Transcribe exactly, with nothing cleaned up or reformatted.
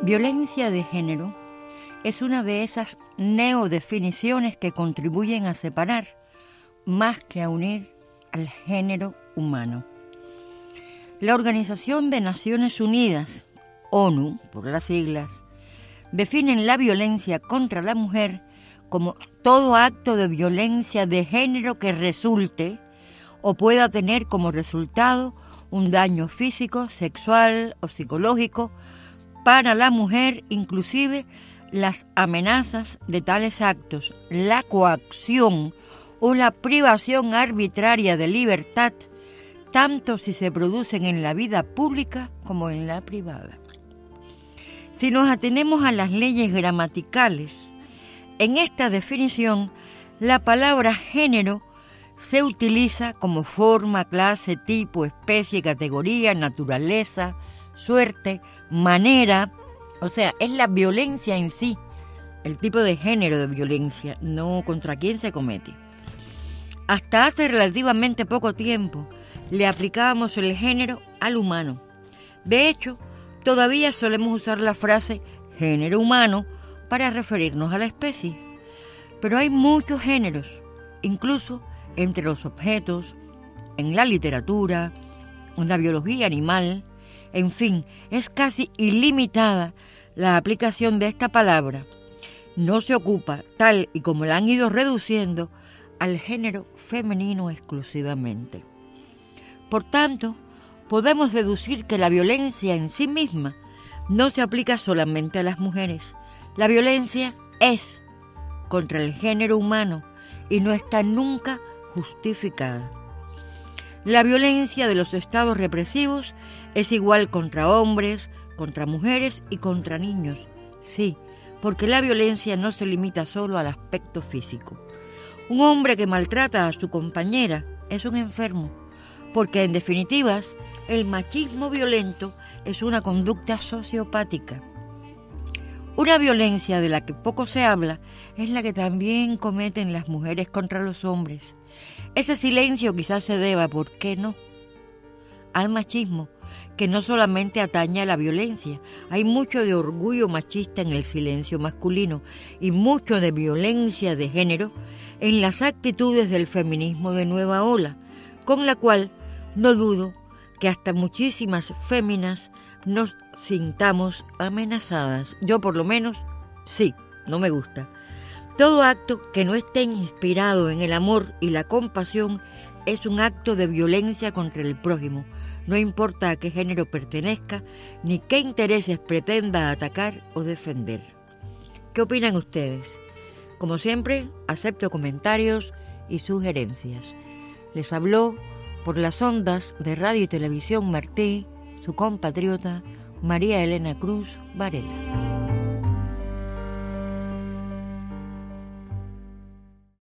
Violencia de género es una de esas neodefiniciones que contribuyen a separar, más que a unir, al género humano. La Organización de Naciones Unidas, ONU, por las siglas, definen la violencia contra la mujer como todo acto de violencia de género que resulte o pueda tener como resultado un daño físico, sexual o psicológico para la mujer, inclusive las amenazas de tales actos, la coacción o la privación arbitraria de libertad, tanto si se producen en la vida pública como en la privada. Si nos atenemos a las leyes gramaticales, en esta definición, la palabra género se utiliza como forma, clase, tipo, especie, categoría, naturaleza, suerte, manera, o sea, es la violencia en sí, el tipo de género de violencia, no contra quién se comete. Hasta hace relativamente poco tiempo le aplicábamos el género al humano. De hecho, todavía solemos usar la frase género humano para referirnos a la especie. Pero hay muchos géneros, incluso entre los objetos, en la literatura, en la biología animal, en fin, es casi ilimitada la aplicación de esta palabra. No se ocupa, tal y como la han ido reduciendo, al género femenino exclusivamente. Por tanto, podemos deducir que la violencia en sí misma no se aplica solamente a las mujeres. La violencia es contra el género humano y no está nunca justificada. La violencia de los estados represivos es igual contra hombres, contra mujeres y contra niños. Sí, porque la violencia no se limita solo al aspecto físico. Un hombre que maltrata a su compañera es un enfermo, porque en definitivas el machismo violento es una conducta sociopática. Una violencia de la que poco se habla es la que también cometen las mujeres contra los hombres. Ese silencio quizás se deba, ¿por qué no?, al machismo, que no solamente atañe a la violencia. Hay mucho de orgullo machista en el silencio masculino y mucho de violencia de género en las actitudes del feminismo de nueva ola, con la cual no dudo que hasta muchísimas féminas nos sintamos amenazadas. Yo por lo menos, sí, no me gusta. Todo acto que no esté inspirado en el amor y la compasión es un acto de violencia contra el prójimo, no importa a qué género pertenezca ni qué intereses pretenda atacar o defender. ¿Qué opinan ustedes? Como siempre, acepto comentarios y sugerencias. Les habló por las ondas de Radio y Televisión Martí, su compatriota María Elena Cruz Varela.